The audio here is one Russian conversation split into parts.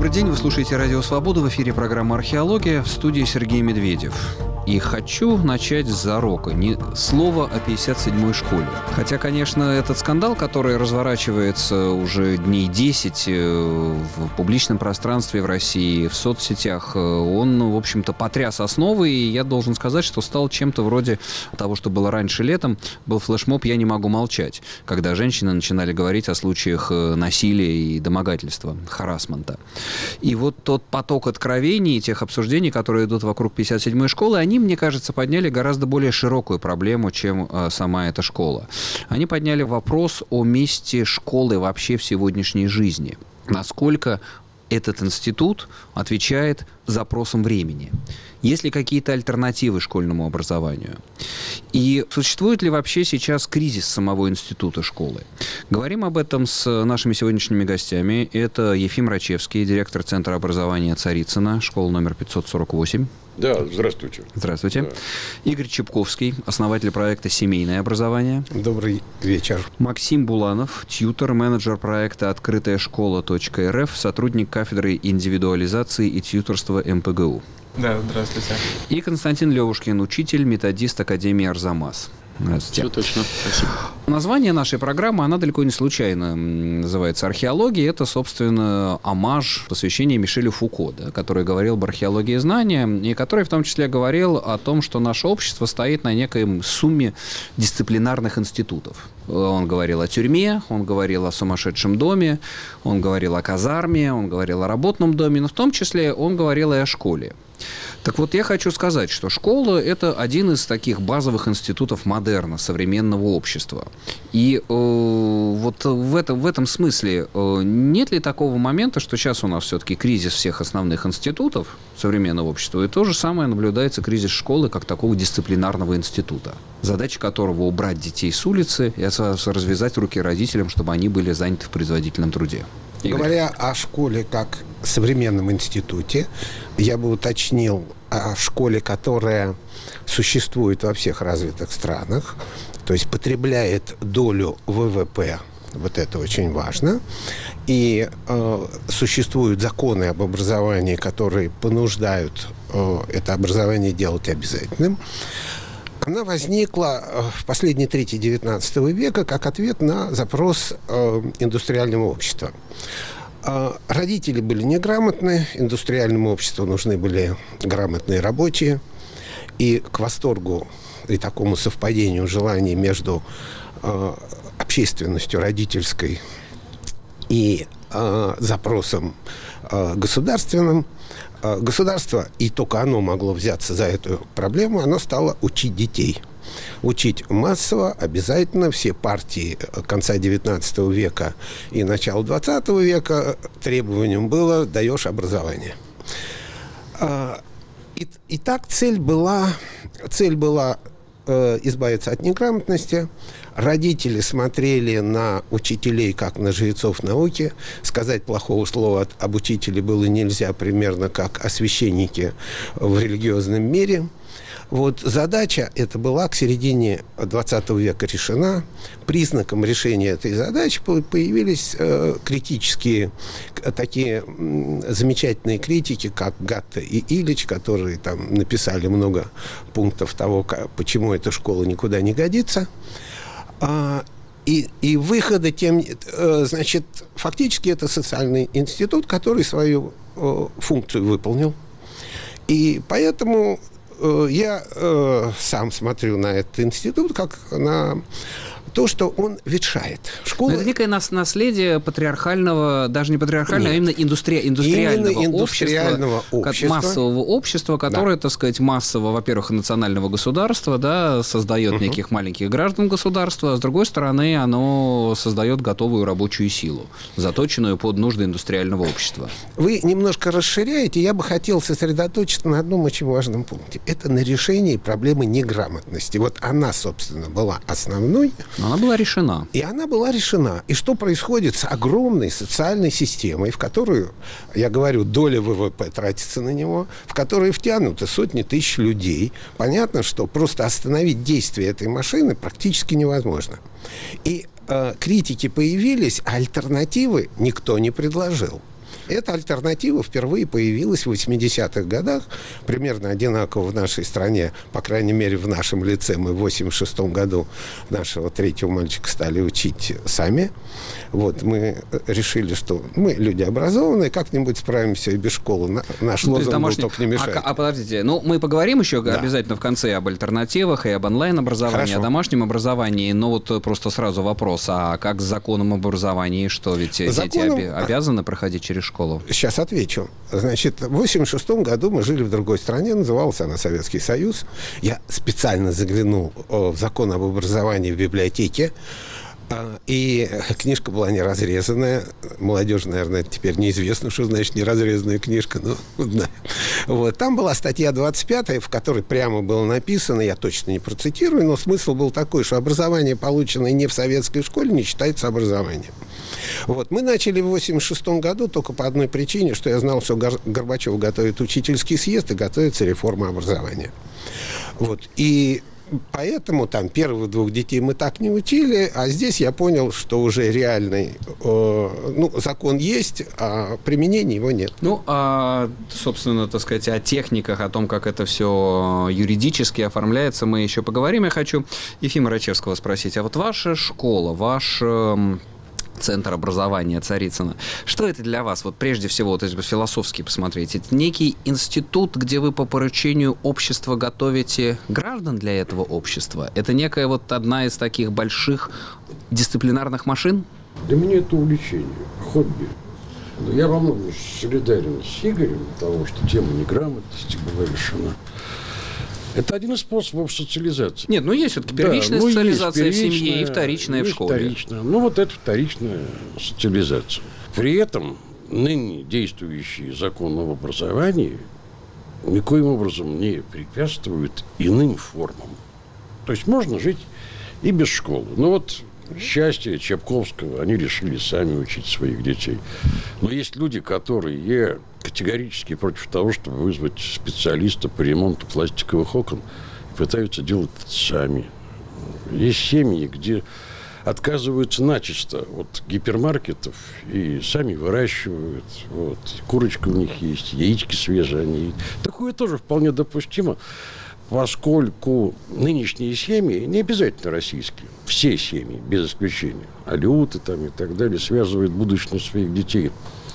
Добрый день, вы слушаете «Радио Свобода», в эфире программа «Археология», в студии Сергей Медведев. И хочу начать с зарока, не слова о 57-й школе. Хотя, конечно, этот скандал, который разворачивается уже дней 10 в публичном пространстве в России, в соцсетях, он, в общем-то, потряс основы, и я должен сказать, что стал чем-то вроде того, что было раньше летом, был флешмоб «Я не могу молчать», когда женщины начинали говорить о случаях насилия и домогательства, харассмента. И вот тот поток откровений, тех обсуждений, которые идут вокруг 57-й школы, они, мне кажется, подняли гораздо более широкую проблему, чем сама эта школа. Они подняли вопрос о месте школы вообще в сегодняшней жизни. Насколько этот институт отвечает запросам времени. Есть ли какие-то альтернативы школьному образованию? И существует ли вообще сейчас кризис самого института школы? Говорим об этом с нашими сегодняшними гостями. Это Ефим Рачевский, директор Центра образования Царицына, школа номер 548. Да, здравствуйте. Здравствуйте. Да. Игорь Чепковский, основатель проекта «Семейное образование». Добрый вечер. Максим Буланов, тьютор, менеджер проекта «Открытая школа.рф», сотрудник кафедры индивидуализации и тьюторства МПГУ. Да, здравствуйте. И Константин Левушкин, учитель, методист Академии «Арзамас». Все точно. Спасибо. Название нашей программы, она далеко не случайно называется «Археология». Это, собственно, оммаж, посвящение Мишелю Фуко, да, который говорил об археологии знания, и который в том числе говорил о том, что наше общество стоит на некой сумме дисциплинарных институтов. Он говорил о тюрьме, он говорил о сумасшедшем доме, он говорил о казарме, он говорил о работном доме, но в том числе он говорил и о школе. Так вот, я хочу сказать, что школа – это один из таких базовых институтов модерна, современного общества. И вот в этом смысле нет ли такого момента, что сейчас у нас все-таки кризис всех основных институтов современного общества, и то же самое наблюдается кризис школы как такого дисциплинарного института, задача которого – убрать детей с улицы и развязать руки родителям, чтобы они были заняты в производительном труде. Игорь. Говоря о школе как современном институте, я бы уточнил о школе, которая существует во всех развитых странах, то есть потребляет долю ВВП, вот это очень важно, и существуют законы об образовании, которые понуждают это образование делать обязательным. Она возникла в последней трети XIX века как ответ на запрос индустриального общества. Родители были неграмотны, индустриальному обществу нужны были грамотные рабочие, и к восторгу и такому совпадению желаний между общественностью родительской и запросом государственным, государство, и только оно могло взяться за эту проблему, оно стало учить детей. Учить массово, обязательно. Все партии конца XIX века и начала XX века требованием было «даешь образование». И так цель была избавиться от неграмотности. Родители смотрели на учителей, как на жрецов науки. Сказать плохого слова об учителе было нельзя, примерно как о священнике в религиозном мире. Вот задача эта была к середине XX века решена. Признаком решения этой задачи появились критические, такие замечательные критики, как Гатта и Ильич, которые там написали много пунктов того, почему эта школа никуда не годится. И выходы тем... Значит, фактически это социальный институт, который свою функцию выполнил. И поэтому... Я сам смотрю на этот институт как на то, что он ветшает. Школа... Это некое наследие патриархального, даже не патриархального, а именно индустриального общества, массового общества, которое, так сказать, массово, во-первых, национального государства, да, создает неких маленьких граждан государства, а с другой стороны, оно создает готовую рабочую силу, заточенную под нужды индустриального общества. Вы немножко расширяете, я бы хотел сосредоточиться на одном очень важном пункте. Это на решении проблемы неграмотности. Вот она, собственно, была основной. Она была решена. И она была решена. И что происходит с огромной социальной системой, в которую, я говорю, доля ВВП тратится на него, в которую втянуты сотни тысяч людей. Понятно, что просто остановить действие этой машины практически невозможно. И критики появились, а альтернативы никто не предложил. Эта альтернатива впервые появилась в 80-х годах, примерно одинаково в нашей стране, по крайней мере, в нашем лице. Мы в 86-м году нашего третьего мальчика стали учить сами. Вот, мы решили, что мы люди образованные, как-нибудь справимся и без школы. Наш лозунг был только не мешать. Подождите, мы поговорим еще обязательно в конце об альтернативах и об онлайн-образовании, о домашнем образовании, но вот просто сразу вопрос, а как с законом об образовании, что ведь дети обязаны проходить через школу? Сейчас отвечу. Значит, в 86-м году мы жили в другой стране, назывался она Советский Союз. Я специально заглянул в закон об образовании в библиотеке, и книжка была не разрезанная. Молодежи, наверное, теперь неизвестно, что значит неразрезанная книжка, но знаю. Вот. Там была статья 25, в которой прямо было написано, я точно не процитирую, но смысл был такой, что образование, полученное не в советской школе, не считается образованием. Вот. Мы начали в 86-м году только по одной причине, что я знал, что Горбачев готовит учительский съезд и готовится реформа образования. Вот. И поэтому там первых двух детей мы так не учили, а здесь я понял, что уже реальный закон есть, а применения его нет. Собственно, так сказать, о техниках, о том, как это все юридически оформляется, мы еще поговорим. Я хочу Ефима Рачевского спросить, а вот ваша школа, ваш Центр образования Царицына. Что это для вас? Вот прежде всего, то есть философски посмотреть. Это некий институт, где вы по поручению общества готовите граждан для этого общества? Это некая вот одна из таких больших дисциплинарных машин? Для меня это увлечение, хобби. Но я во многом солидарен с Игорем, того, что тема неграмотности была решена. Это один из способов социализации. Нет, есть все-таки первичная социализация в семье и вторичная в школе. Вторичная. Это вторичная социализация. При этом ныне действующий закон об образовании никоим образом не препятствует иным формам. То есть можно жить и без школы. Счастье Чапковского, они решили сами учить своих детей. Но есть люди, которые категорически против того, чтобы вызвать специалиста по ремонту пластиковых окон, и пытаются делать это сами. Есть семьи, где отказываются начисто от гипермаркетов и сами выращивают. Курочка у них есть, яички свежие они. Такое тоже вполне допустимо, поскольку нынешние семьи, не обязательно российские, все семьи, без исключения, алиуты и так далее, связывают будущность своих детей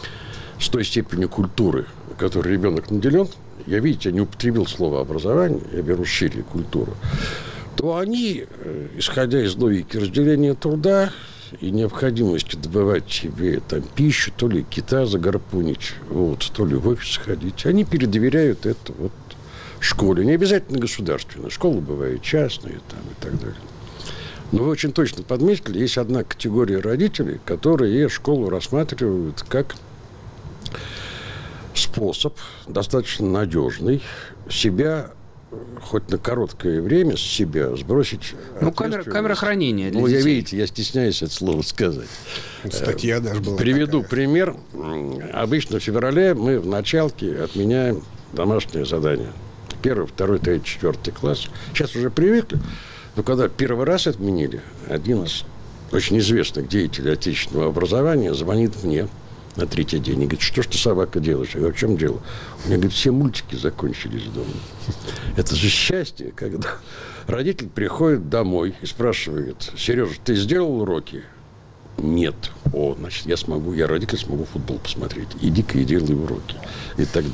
с той степенью культуры, которой ребенок наделен. Я не употребил слово образование, я беру шире культуру. То они, исходя из логики разделения труда и необходимости добывать себе пищу, то ли кита загарпунить, то ли в офис ходить, они передоверяют это школе. Не обязательно государственная. Школы бывают частные и так далее. Но вы очень точно подметили, есть одна категория родителей, которые школу рассматривают как способ достаточно надежный себя хоть на короткое время с себя сбросить. Камера хранения для детей. Я стесняюсь это слово сказать. Статья даже была Приведу пример. Обычно в феврале мы в началке отменяем домашнее задание. 1, 2, 3, 4 класс. Сейчас уже привыкли. Но когда первый раз отменили, один из очень известных деятелей отечественного образования звонит мне на третий день и говорит: что ж ты, собака, делаешь? Я говорю: в чем дело? У меня, говорит, все мультики закончились дома. Это же счастье, когда родитель приходит домой и спрашивает: Сережа, ты сделал уроки? Нет. Значит, я родитель, смогу футбол посмотреть. Иди-ка и делай уроки. И так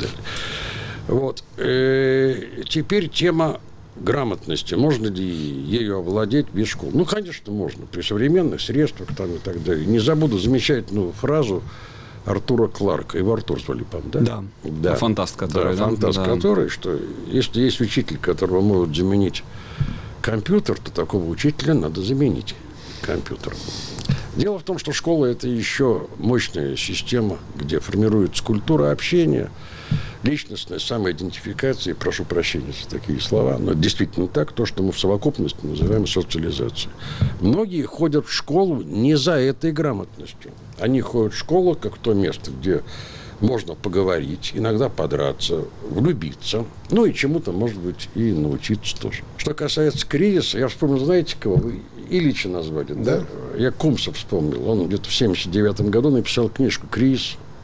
далее. Теперь тема грамотности. Можно ли ею овладеть без школы? Конечно, можно. При современных средствах и так далее. Не забуду замечательную фразу Артура Кларка. Его Артур звали, по-моему, да? Да. Фантаст, который. Который, что если есть учитель, которого могут заменить компьютер, то такого учителя надо заменить компьютером. Дело в том, что школа – это еще мощная система, где формируется культура общения, личностная самоидентификация, прошу прощения за такие слова, но это действительно так, то, что мы в совокупности называем социализацией. Многие ходят в школу не за этой грамотностью. Они ходят в школу как в то место, где можно поговорить, иногда подраться, влюбиться, и чему-то, может быть, и научиться тоже. Что касается кризиса, я вспомнил, знаете, кого вы? Ильича назвали, да? Я Кумса вспомнил. Он где-то в 1979 году написал книжку «Кризис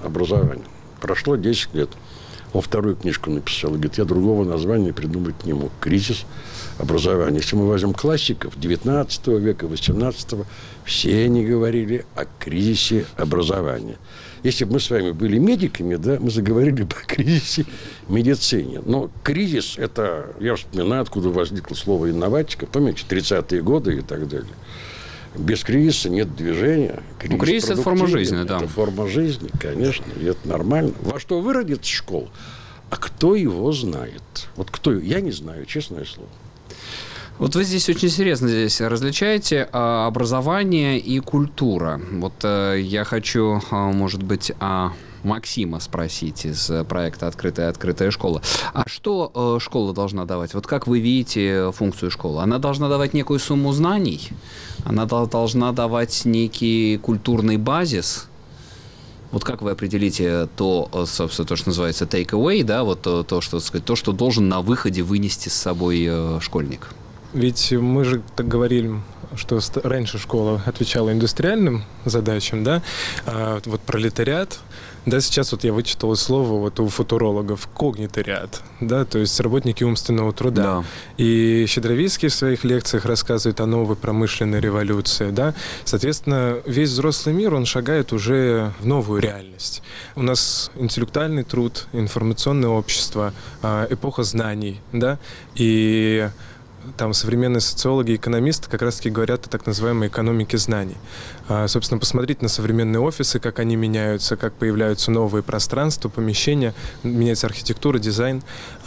образования. Прошло 10 лет. Он вторую книжку написал. Говорит, я другого названия придумать не мог. «Кризис образования». Если мы возьмем классиков 19 века, 18, все они говорили о кризисе образования. Если бы мы с вами были медиками, да, мы заговорили бы о кризисе медицине. Но кризис – это, я вспоминаю, откуда возникло слово «инноватика». Помните, 30-е годы и так далее. Без кризиса нет движения. Кризис – это форма жизни, да. Это форма жизни, конечно, и это нормально. Во что выродится школа? А кто его знает? Вот кто? Я не знаю, честное слово. Вот вы здесь очень серьезно различаете образование и культура. Вот я хочу, может быть, Максима спросить из проекта «Открытая школа». А что школа должна давать? Вот как вы видите функцию школы? Она должна давать некую сумму знаний? Она должна давать некий культурный базис? Вот как вы определите то, собственно, то, что называется take away, да, вот то, что должен на выходе вынести с собой школьник? Ведь мы же так говорили, что раньше школа отвечала индустриальным задачам, да, а вот пролетариат, да, сейчас вот я вычитал слово вот у футурологов когнитариат, да, то есть работники умственного труда. Да. И Щедровицкий в своих лекциях рассказывает о новой промышленной революции, да. Соответственно, весь взрослый мир, он шагает уже в новую реальность. У нас интеллектуальный труд, информационное общество, эпоха знаний, да, и там современные социологи и экономисты как раз-таки говорят о так называемой экономике знаний. Собственно, посмотреть на современные офисы, как они меняются, как появляются новые пространства, помещения, меняется архитектура, дизайн.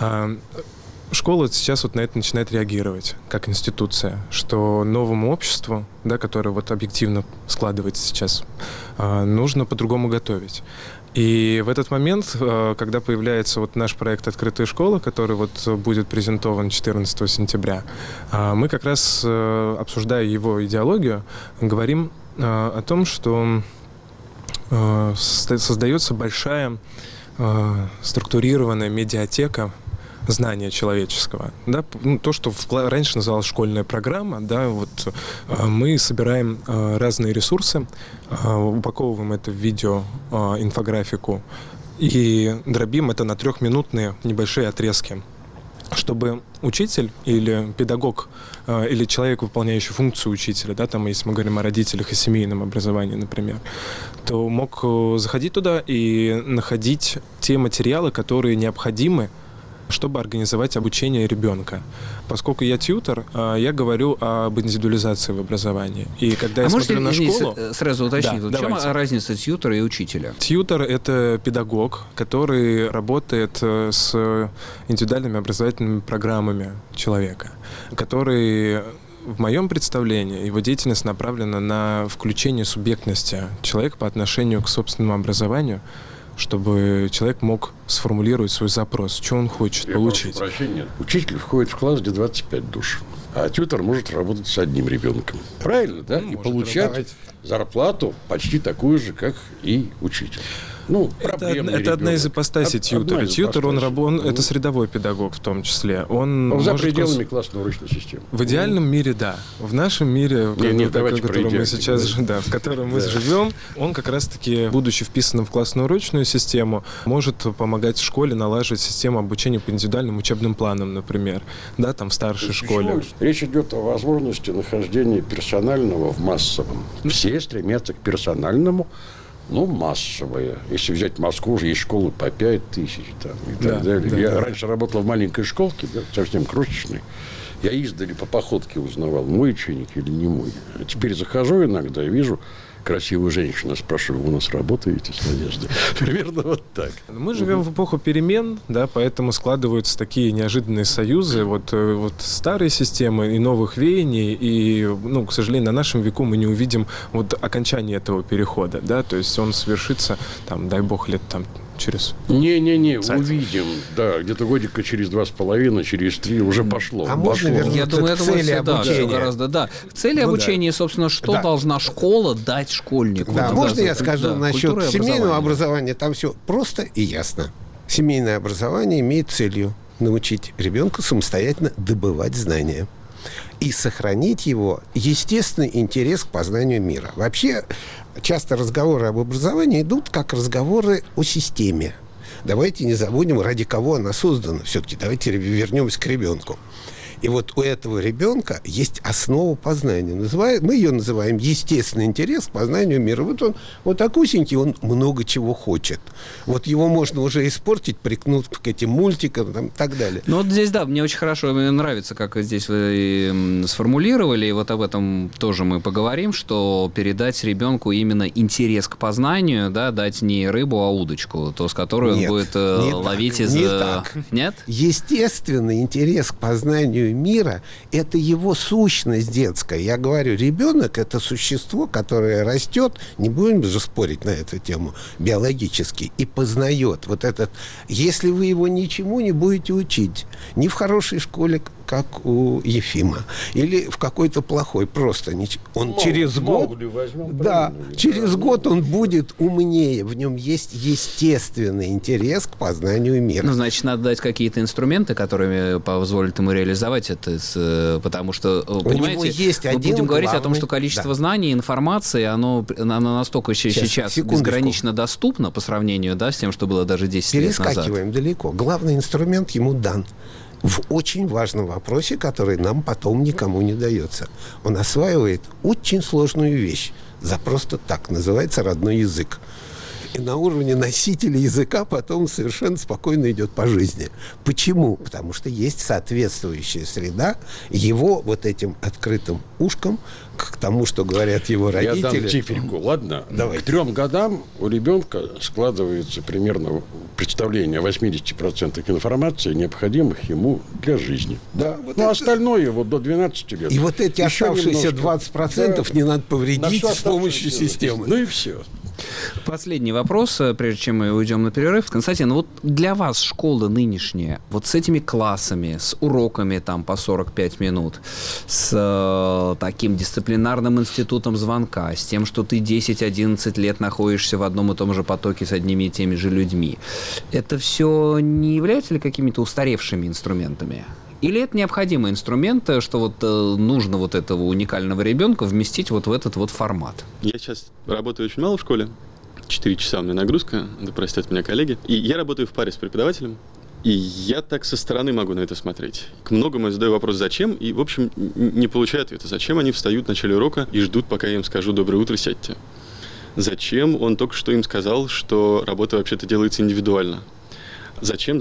Школа сейчас вот на это начинает реагировать, как институция, что новому обществу, да, которое вот объективно складывается сейчас, нужно по-другому готовить. И в этот момент, когда появляется вот наш проект «Открытая школа», который вот будет презентован 14 сентября, мы как раз, обсуждая его идеологию, говорим о том, что создается большая структурированная медиатека знания человеческого. Да? Ну, то, что раньше называлась школьная программа, да, вот, мы собираем разные ресурсы, упаковываем это в видео, инфографику и дробим это на 3-минутные небольшие отрезки, чтобы учитель или педагог, или человек, выполняющий функцию учителя, да, там, если мы говорим о родителях и семейном образовании, например, то мог заходить туда и находить те материалы, которые необходимы, чтобы организовать обучение ребенка. Поскольку я тьютор, я говорю об индивидуализации в образовании. И когда я смотрю на школу... Сразу уточнить, да, в чем разница тьютора и учителя? Тьютор — это педагог, который работает с индивидуальными образовательными программами человека, который... В моем представлении его деятельность направлена на включение субъектности человека по отношению к собственному образованию, чтобы человек мог сформулировать свой запрос, что он хочет получить. Прошу прощения. Учитель входит в класс, где 25 душ, а тьютор может работать с одним ребенком. Правильно, да? И получать зарплату почти такую же, как и учитель. Ну, это одна из ипостасей тьютера. Тьютер, это средовой педагог в том числе. Он за пределами классно-урочной системы. В идеальном мире, да. В нашем мире, в котором мы живем, он как раз-таки, будучи вписанным в классно-урочную систему, может помогать школе налаживать систему обучения по индивидуальным учебным планам, например, да, там в старшей школе. Речь идет о возможности нахождения персонального в массовом. Все стремятся к персональному. Ну, массовые. Если взять Москву, уже есть школы по 5000 там, и так далее. Я раньше работал в маленькой школке, да, совсем крошечной. Я издали по походке узнавал, мой ученик или не мой. А теперь захожу иногда и вижу красивую женщину, спрашиваю, вы у нас работаете с Надеждой? Примерно вот так. Мы живем в эпоху перемен, да, поэтому складываются такие неожиданные союзы, вот старые системы и новых веяний, и, ну, к сожалению, на нашем веку мы не увидим вот окончания этого перехода, да, то есть он свершится, там, дай бог, лет там через... увидим, да, где-то годика через 2,5, через 3 уже пошло. А можно вернуться к цели обучения? Гораздо. К цели обучения, собственно, что должна школа дать школьнику? Да, можно я скажу насчет семейного образования? Там все просто и ясно. Семейное образование имеет целью научить ребенка самостоятельно добывать знания и сохранить его естественный интерес к познанию мира. Вообще, часто разговоры об образовании идут как разговоры о системе. Давайте не забудем, ради кого она создана. Все-таки давайте вернемся к ребенку. И вот у этого ребенка есть основа познания. Мы ее называем естественный интерес к познанию мира. Вот он вот такусенький, он много чего хочет. Вот его можно уже испортить, прикнуть к этим мультикам там, и так далее. Ну вот здесь, да, мне очень хорошо, мне нравится, как здесь вы сформулировали, и вот об этом тоже мы поговорим, что передать ребенку именно интерес к познанию, да, дать не рыбу, а удочку, то, с которой он будет ловить из... Не так. Нет? Естественный интерес к познанию мира – это его сущность детская. Я говорю, ребенок – это существо, которое растет, не будем же спорить на эту тему, биологически, и познает вот этот... Если вы его ничему не будете учить, ни в хорошей школе, как у Ефима, или в какой-то плохой, просто он через год... Да, через год он будет умнее, в нем есть естественный интерес к познанию мира. Ну, значит, надо дать какие-то инструменты, которые позволят ему реализовать это, потому что, понимаете, мы будем говорить о том, что количество знаний, информации, оно настолько сейчас безгранично доступно по сравнению, да, с тем, что было даже 10 лет назад. Перескакиваем далеко. Главный инструмент ему дан. В очень важном вопросе, который нам потом никому не дается. Он осваивает очень сложную вещь. За просто так называется родной язык. И на уровне носителя языка потом совершенно спокойно идет по жизни. Почему? Потому что есть соответствующая среда его вот этим открытым ушком к тому, что говорят его родители. Я дам циферку, ладно? Давай. К 3 годам у ребенка складывается примерно представление о 80% информации, необходимых ему для жизни. Да, вот остальное вот до 12 лет. И вот эти еще оставшиеся немножко, 20% не надо повредить с помощью системы. Ну и все. Последний вопрос, прежде чем мы уйдем на перерыв. Константин, вот для вас школа нынешняя, вот с этими классами, с уроками там по 45 минут, с таким дисциплинарным институтом звонка, с тем, что ты 10-11 лет находишься в одном и том же потоке с одними и теми же людьми, это все не является ли какими-то устаревшими инструментами? Или это необходимый инструмент, что вот нужно вот этого уникального ребенка вместить вот в этот вот формат? Я сейчас работаю очень мало в школе. 4 часа у меня нагрузка, да простят меня коллеги. И я работаю в паре с преподавателем. И я так со стороны могу на это смотреть. К многому я задаю вопрос «зачем?» и, в общем, не получаю ответа. Зачем они встают в начале урока и ждут, пока я им скажу «доброе утро, сядьте»? Зачем он только что им сказал, что работа вообще-то делается индивидуально? Зачем?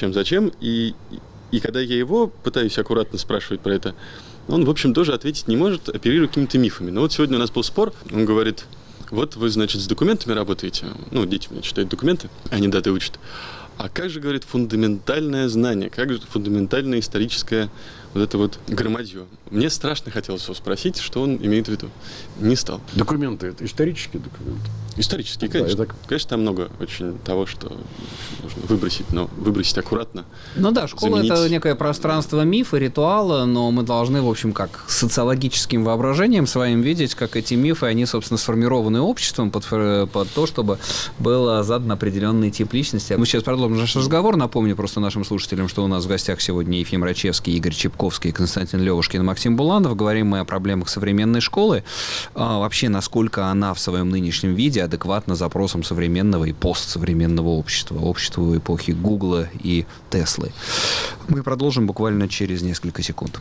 И когда я его пытаюсь аккуратно спрашивать про это, он, в общем, тоже ответить не может, оперируя какими-то мифами. Но вот сегодня у нас был спор, он говорит, вот вы, значит, с документами работаете, ну, дети у меня читают документы, они даты учат. А как же, говорит, фундаментальное знание, как же фундаментальное историческое вот это вот громадье? Мне страшно хотелось его спросить, что он имеет в виду. Не стал. Документы – это исторические документы? Исторические, конечно. Да, конечно, там много очень того, что нужно выбросить, но выбросить аккуратно. Ну да, школа заменить. Это некое пространство мифа, ритуала, но мы должны, в общем, как социологическим воображением своим видеть, как эти мифы, они, собственно, сформированы обществом под то, чтобы был задан определенный тип личности. Мы сейчас продолжим наш разговор. Напомню просто нашим слушателям, что у нас в гостях сегодня Ефим Рачевский, Игорь Чепковский, Константин Левушкин и Максим Буланов. Говорим мы о проблемах современной школы. Вообще, насколько она в своем нынешнем виде адекватно запросам современного и постсовременного общества в эпохи Гугла и Теслы. Мы продолжим буквально через несколько секунд.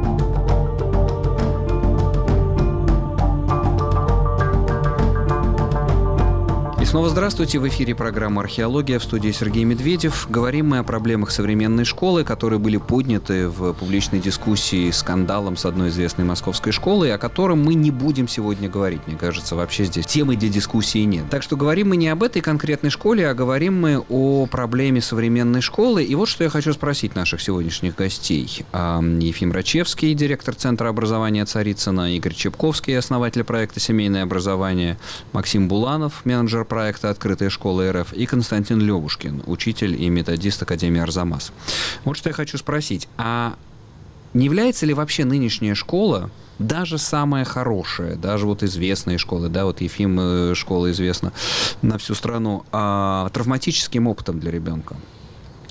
Снова здравствуйте. В эфире программа «Археология», в студии Сергей Медведев. Говорим мы о проблемах современной школы, которые были подняты в публичной дискуссии скандалом с одной известной московской школой, о котором мы не будем сегодня говорить. Мне кажется, вообще здесь темы для дискуссии нет. Так что говорим мы не об этой конкретной школе, а говорим мы о проблеме современной школы. И вот что я хочу спросить наших сегодняшних гостей. Ефим Рачевский, директор Центра образования Царицына, Игорь Чепковский, основатель проекта «Семейное образование», Максим Буланов, менеджер проекта «Открытая школа РФ», и Константин Левушкин, учитель и методист Академии Арзамас. Вот что я хочу спросить. А не является ли вообще нынешняя школа, даже самая хорошая, даже вот известные школы, да, вот Ефим школа известна на всю страну, травматическим опытом для ребенка?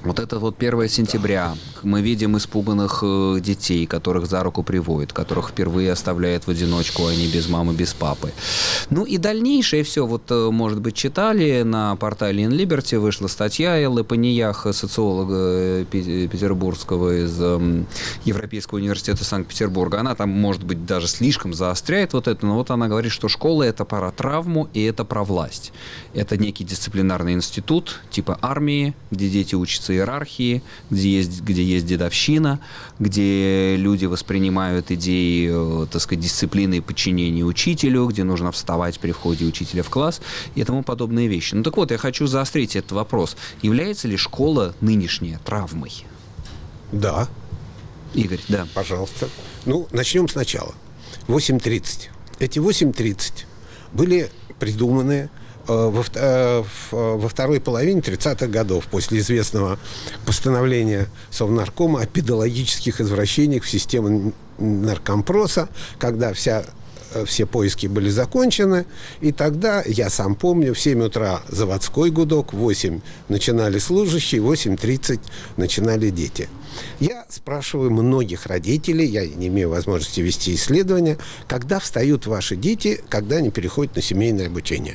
Вот это вот 1 сентября. Мы видим испуганных детей, которых за руку приводят, которых впервые оставляют в одиночку, а не без мамы, без папы. Ну и дальнейшее все, вот, может быть, читали, на портале In Liberty вышла статья Эллы Паниях, социолога петербургского из Европейского университета Санкт-Петербурга. Она там, может быть, даже слишком заостряет вот это, но вот она говорит, что школа — это про травму и это про власть. Это некий дисциплинарный институт, типа армии, где дети учатся иерархии, где есть дедовщина, где люди воспринимают идеи, так сказать, дисциплины и подчинения учителю, где нужно вставать при входе учителя в класс и тому подобные вещи. Ну так вот, я хочу заострить этот вопрос. Является ли школа нынешняя травмой? Да. Игорь, да. Пожалуйста. Ну, начнем сначала. 8.30. Эти 8.30 были придуманы во второй половине 30-х годов, после известного постановления Совнаркома о педагогических извращениях в систему наркомпроса, когда все поиски были закончены, и тогда, я сам помню, в 7 утра заводской гудок, в 8 начинали служащие, в 8:30 начинали дети. Я спрашиваю многих родителей, я не имею возможности вести исследования, когда встают ваши дети, когда они переходят на семейное обучение.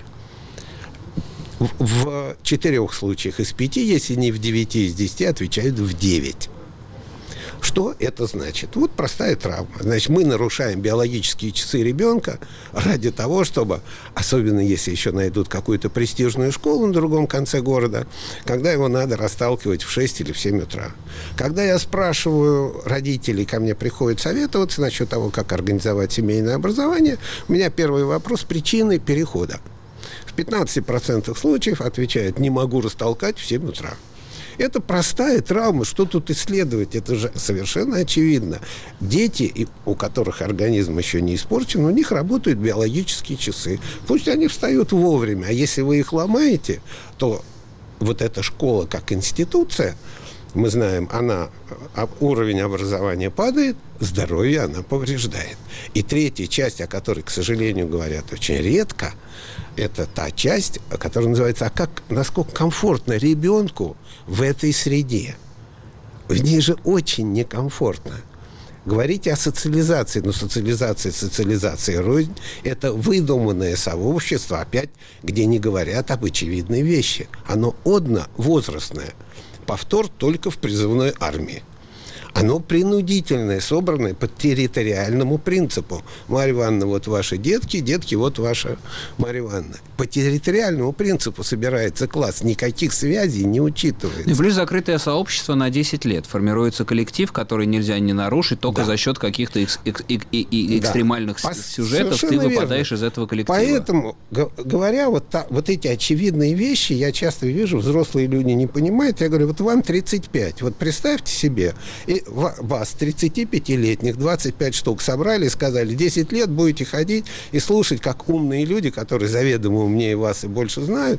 В 4 случаях из 5, если не в 9 из 10, отвечают в 9. Что это значит? Вот простая травма. Значит, мы нарушаем биологические часы ребенка ради того, чтобы, особенно если еще найдут какую-то престижную школу на другом конце города, когда его надо расталкивать в 6 или в 7 утра. Когда я спрашиваю родителей, ко мне приходят советоваться насчет того, как организовать семейное образование, у меня первый вопрос – причины перехода. В 15% случаев отвечают: не могу растолкать в 7 утра. Это простая травма, что тут исследовать? Это же совершенно очевидно. Дети, у которых организм еще не испорчен, у них работают биологические часы. Пусть они встают вовремя, а если вы их ломаете, то вот эта школа как институция, мы знаем, уровень образования падает, здоровье она повреждает. И третья часть, о которой, к сожалению, говорят очень редко, это та часть, которая называется: насколько комфортно ребенку в этой среде. В ней же очень некомфортно. Говорите о социализации, но социализация рознь. Это выдуманное сообщество, опять, где не говорят об очевидной вещи. Оно одновозрастное. Повтор только в призывной армии. Оно принудительное, собранное по территориальному принципу. Марья Ивановна, вот ваши детки, детки, вот ваша Марья Ивановна. По территориальному принципу собирается класс, никаких связей не учитывается. И плюс закрытое сообщество на 10 лет. Формируется коллектив, который нельзя не нарушить, только за счет каких-то экстремальных сюжетов ты выпадаешь из этого коллектива. Поэтому, говоря вот эти очевидные вещи, я часто вижу, взрослые люди не понимают. Я говорю: вот вам 35, вот представьте себе, и вас, 35-летних, 25 штук собрали и сказали: 10 лет будете ходить и слушать, как умные люди, которые заведомо умнее вас и больше знают,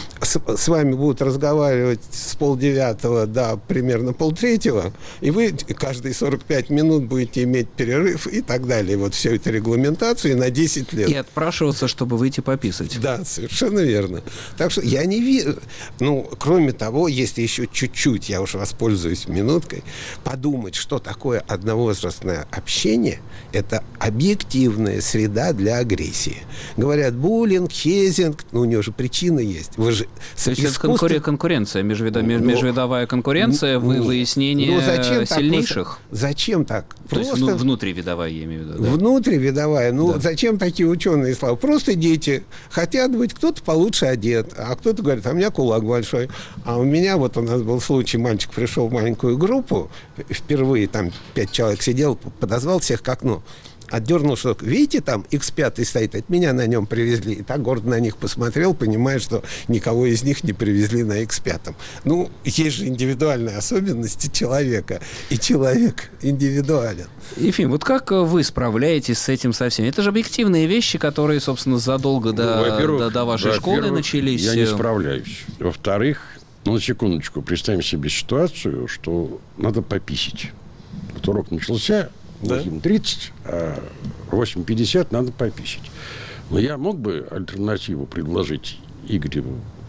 с вами будут разговаривать с 8:30 до примерно 2:30, и вы каждые 45 минут будете иметь перерыв и так далее. Вот всю эту регламентацию на 10 лет. И отпрашиваться, чтобы выйти пописать. Да, совершенно верно. Так что я не вижу... Ну, кроме того, если еще чуть-чуть, я уж воспользуюсь минуткой, подумать, что такое одновозрастное общение, это объективная среда для агрессии. Говорят: буллинг, хейзинг, у него же причина есть. Вы же то есть это конкуренция, межвидовая конкуренция, выяснение сильнейших? Зачем так? То есть внутривидовая, я имею в виду. Да? Внутривидовая. Зачем такие ученые слова? Просто дети хотят быть, кто-то получше одет, а кто-то говорит: а у меня кулак большой. А у меня, вот у нас был случай, мальчик пришел в маленькую группу, впервые там 5 человек сидел, подозвал всех к окну, отдернул, что видите, там X5 стоит, от меня на нем привезли. И так гордо на них посмотрел, понимая, что никого из них не привезли на X5. Ну, есть же индивидуальные особенности человека, и человек индивидуален. Ефим, вот как вы справляетесь с этим совсем? Это же объективные вещи, которые, собственно, задолго до вашей школы начались. Я не справляюсь. Во-вторых, на секундочку, представим себе ситуацию, что надо пописить. Вот урок начался в 8:30, а в 8:50 надо пописить. Но я мог бы альтернативу предложить Игорю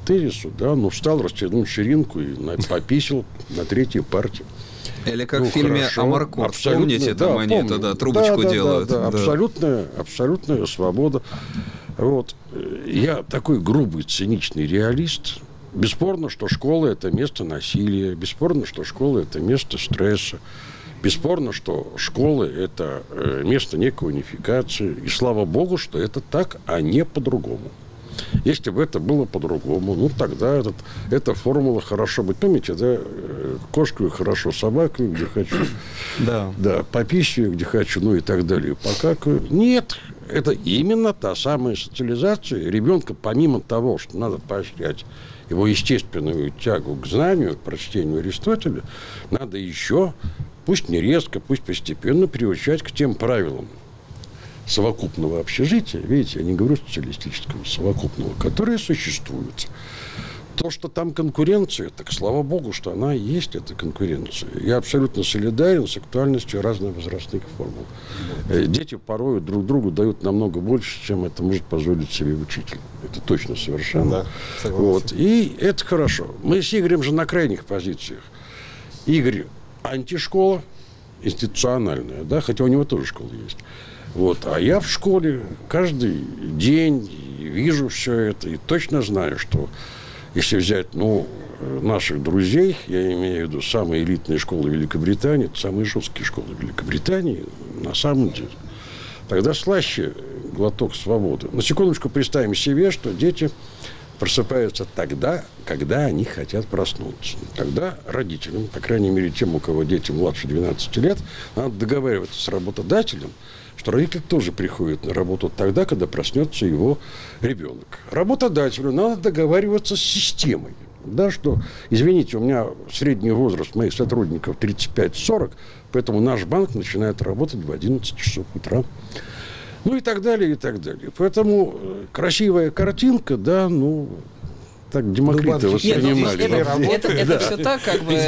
тезису, да, но встал, расстегнул ширинку и пописил на третьей парте. Или как в фильме хорошо, «Амаркорд». Помните, там они помню. трубочку делают. Да. Абсолютная свобода. Вот. Я такой грубый, циничный реалист. Бесспорно, что школа – это место насилия. Бесспорно, что школа – это место стресса. Бесспорно, что школа – это место некой унификации. И слава богу, что это так, а не по-другому. Если бы это было по-другому, ну, тогда эта формула «хорошо быть». Помните, да, кошку хорошо, собаку где хочу, да, попищу где хочу, ну и так далее, покакаю. Нет, это именно та самая социализация. Ребенка, помимо того, что надо поощрять его естественную тягу к знанию, к прочтению Аристотеля, надо еще, пусть не резко, пусть постепенно, приучать к тем правилам совокупного общежития, видите, я не говорю социалистического, совокупного, которые существуют. То, что там конкуренция, так слава богу, что она и есть, эта конкуренция. Я абсолютно солидарен с актуальностью разных возрастных формул. Дети порой друг другу дают намного больше, чем это может позволить себе учитель. Это точно совершенно. Да, вот. И это хорошо. Мы с Игорем же на крайних позициях. Игорь антишкола, институциональная, да, хотя у него тоже школа есть. Вот. А я в школе каждый день вижу все это и точно знаю, что если взять, наших друзей, я имею в виду самые элитные школы Великобритании, это самые жесткие школы Великобритании, на самом деле, тогда слаще глоток свободы. На секундочку представим себе, что дети просыпаются тогда, когда они хотят проснуться. Тогда родителям, по крайней мере тем, у кого дети младше 12 лет, надо договариваться с работодателем, что родитель тоже приходит на работу тогда, когда проснется его ребенок. Работодателю надо договариваться с системой. Да, что, извините, у меня средний возраст моих сотрудников 35-40, поэтому наш банк начинает работать в 11 часов утра. Ну и так далее, и так далее. Поэтому красивая картинка, да, так Демокрита воспринимали. Это все так, как бы...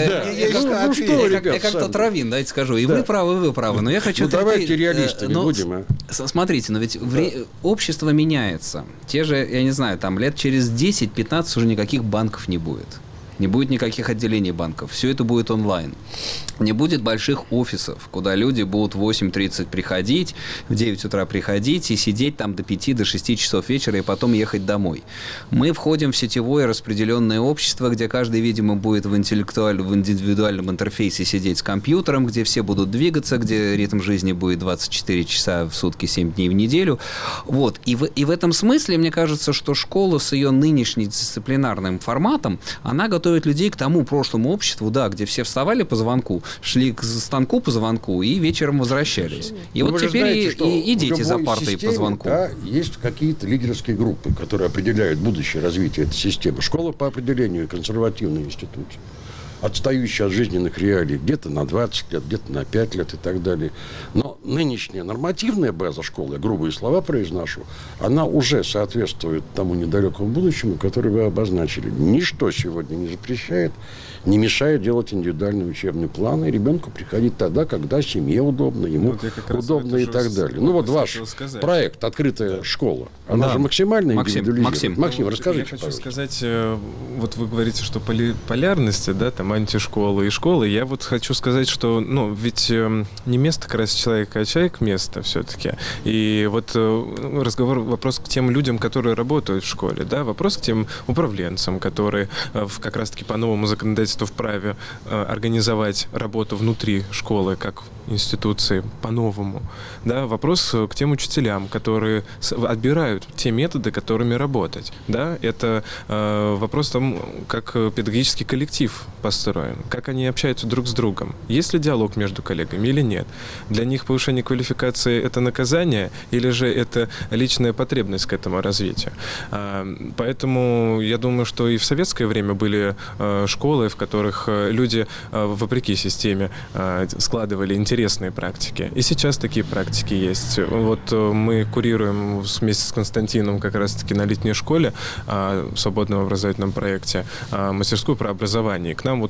Как тот Раввин, дайте скажу. И вы правы. Но я хочу... Давайте реалистами будем. Смотрите, но ведь общество меняется. Те же, я не знаю, там лет через 10-15 уже никаких банков не будет. Не будет никаких отделений банков. Все это будет онлайн. Не будет больших офисов, куда люди будут в 8:30 приходить, в 9 утра приходить и сидеть там до 5, до 6 часов вечера и потом ехать домой. Мы входим в сетевое распределенное общество, где каждый, видимо, будет в индивидуальном интерфейсе сидеть с компьютером, где все будут двигаться, где ритм жизни будет 24 часа в сутки, 7 дней в неделю. Вот. И в этом смысле, мне кажется, что школа с ее нынешним дисциплинарным форматом, она готовит людей к тому прошлому обществу, да, где все вставали по звонку, шли к станку по звонку и вечером возвращались. И вот теперь и дети за партой по звонку. Да, есть какие-то лидерские группы, которые определяют будущее развитие этой системы. Школа по определению консервативный институт, отстающий от жизненных реалий где-то на 20 лет, где-то на 5 лет и так далее. Но нынешняя нормативная база школы, я грубые слова произношу, она уже соответствует тому недалекому будущему, которое вы обозначили. Ничто сегодня не запрещает, не мешает делать индивидуальные учебные планы и ребенку приходить тогда, когда семье удобно, ему удобно и так далее. Ваш проект «Открытая школа», она же максимально индивидуализирована. Максим, расскажите, я хочу сказать, вот вы говорите, что полярности, да, там антишколы и школы. Я вот хочу сказать, что, ведь не место красит человека, а человек место все-таки. И вот вопрос к тем людям, которые работают в школе, да, вопрос к тем управленцам, которые как раз-таки по новому законодательству вправе организовать работу внутри школы как институции по-новому. Да, вопрос к тем учителям, которые отбирают те методы, которыми работать. Да, это вопрос о том, как педагогический коллектив построен, как они общаются друг с другом. Есть ли диалог между коллегами или нет? Для них повышение квалификации – это наказание или же это личная потребность к этому развитию? Поэтому я думаю, что и в советское время были школы, в которых люди, вопреки системе, складывали интересные практики. И сейчас такие практики есть. Вот мы курируем вместе с Константином как раз-таки на летней школе в свободном образовательном проекте мастерскую про образование. К нам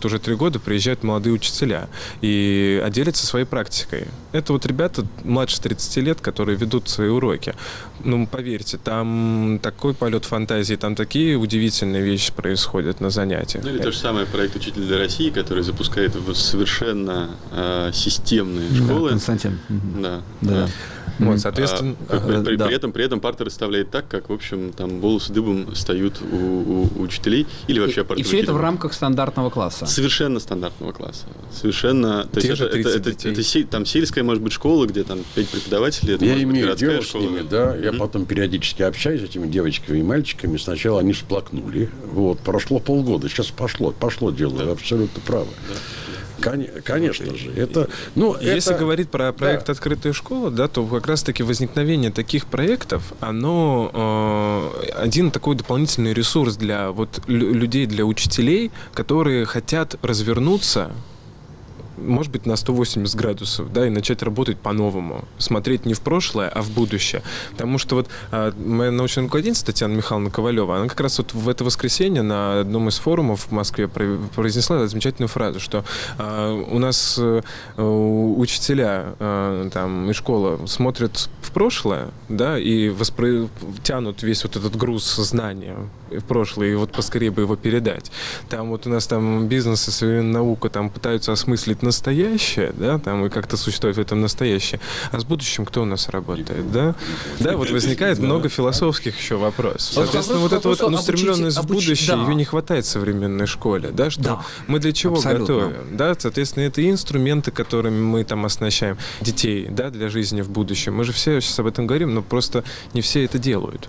вот уже 3 года приезжают молодые учителя и делятся своей практикой. Это вот ребята младше 30 лет, которые ведут свои уроки. Ну, поверьте, там такой полет фантазии, там такие удивительные вещи происходят на занятиях. Ну, или то же самое проект «Учитель для России», который запускает вот совершенно системные школы. Константин. Да. Вот, соответственно, при этом парты расставляет так, как, в общем, там волосы дыбом встают у учителей или вообще парты. И все это в рамках стандартного класса? Совершенно стандартного класса. Совершенно. То есть это там сельская, может быть, школа, где там 5 преподавателей. Это, я имею городская дело школа. с ними, да. Я потом периодически общаюсь с этими девочками и мальчиками. Сначала они всплакнули. Вот, прошло полгода. Сейчас пошло дело. Вы абсолютно правы. Да. Конечно же. Если говорить про проект «Открытая школа», да, то как раз-таки возникновение таких проектов, оно один такой дополнительный ресурс для вот людей, для учителей, которые хотят развернуться, может быть, на 180 градусов, да, и начать работать по-новому. Смотреть не в прошлое, а в будущее. Потому что вот моя научная руководительница Татьяна Михайловна Ковалева, она как раз вот в это воскресенье на одном из форумов в Москве произнесла замечательную фразу, что у нас учителя там, и школа смотрят в прошлое, да, и тянут весь вот этот груз знания в прошлое, и вот поскорее бы его передать. Там вот у нас там бизнес и современная наука там пытаются осмыслить настоящее, да, там и как-то существует в этом настоящее. А с будущим кто у нас работает, да? Да, вот возникает много философских еще вопросов. Соответственно, вот эта вот устремленность в будущее, ее не хватает в современной школе, да, что мы для чего готовим, да, соответственно, это и инструменты, которыми мы там оснащаем детей, да, для жизни в будущем. Мы же все сейчас об этом говорим, но просто не все это делают.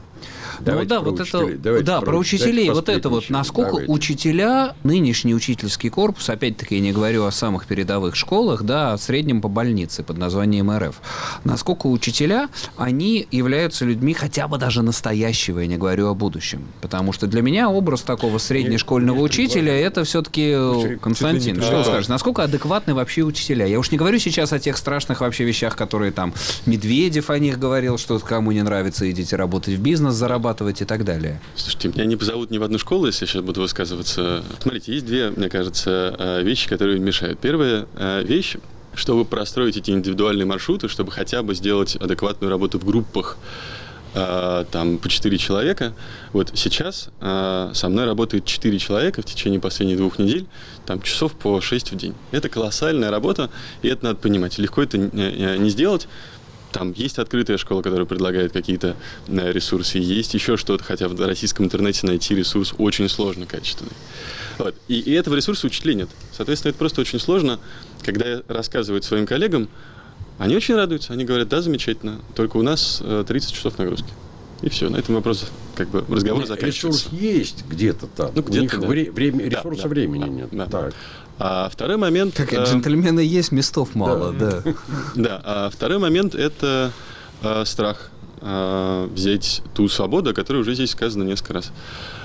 Про учителей. Вот это вот, насколько учителя, нынешний учительский корпус, опять-таки я не говорю о самых передовых школах, да, о среднем по больнице под названием РФ, насколько учителя, они являются людьми хотя бы даже настоящего, я не говорю о будущем. Потому что для меня образ такого среднешкольного учителя, это все-таки Константин. Что вы скажете? Насколько адекватны вообще учителя? Я уж не говорю сейчас о тех страшных вообще вещах, которые там Медведев о них говорил, что кому не нравится, идите работать в бизнес, зарабатывать и так далее. Слушайте, меня не позовут ни в одну школу, если я сейчас буду высказываться. Смотрите, есть две, мне кажется, вещи, которые мешают. Первая вещь, чтобы простроить эти индивидуальные маршруты, чтобы хотя бы сделать адекватную работу в группах, там, по 4 человека. Вот сейчас со мной работает 4 человека в течение последних 2 недель, там, часов по 6 в день. Это колоссальная работа, и это надо понимать. Легко это не сделать. Там есть открытая школа, которая предлагает какие-то ресурсы, есть еще что-то, хотя в российском интернете найти ресурс очень сложно качественный. Вот. И этого ресурса учителей нет. Соответственно, это просто очень сложно. Когда я рассказываю своим коллегам, они очень радуются, они говорят, да, замечательно, только у нас 30 часов нагрузки. И все, на этом вопрос, разговор заканчивается. Ресурс есть где-то там, где-то, у них ресурса времени нет. Да. Так. А второй момент... Как джентльмены есть, местов мало, да. Да, а второй момент – это страх взять ту свободу, о которой уже здесь сказано несколько раз.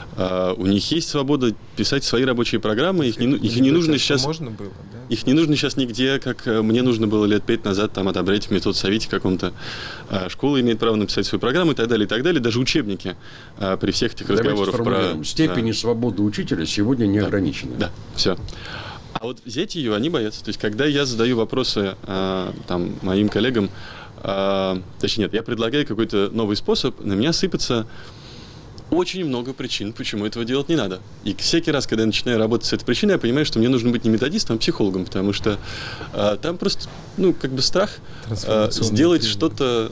У них есть свобода писать свои рабочие программы, их не нужно сейчас... Можно было, да? Их не нужно сейчас нигде, как мне нужно было лет 5 назад там одобрять в методсовете каком-то. Школа имеет право написать свою программу и так далее, и так далее. Даже учебники при всех этих разговорах про... Степени свободы учителя сегодня не ограничены. Да, все. А вот взять ее они боятся. То есть, когда я задаю вопросы там, моим коллегам, точнее, нет, я предлагаю какой-то новый способ, на меня сыпется очень много причин, почему этого делать не надо. И всякий раз, когда я начинаю работать с этой причиной, я понимаю, что мне нужно быть не методистом, а психологом, потому что там просто, страх сделать что-то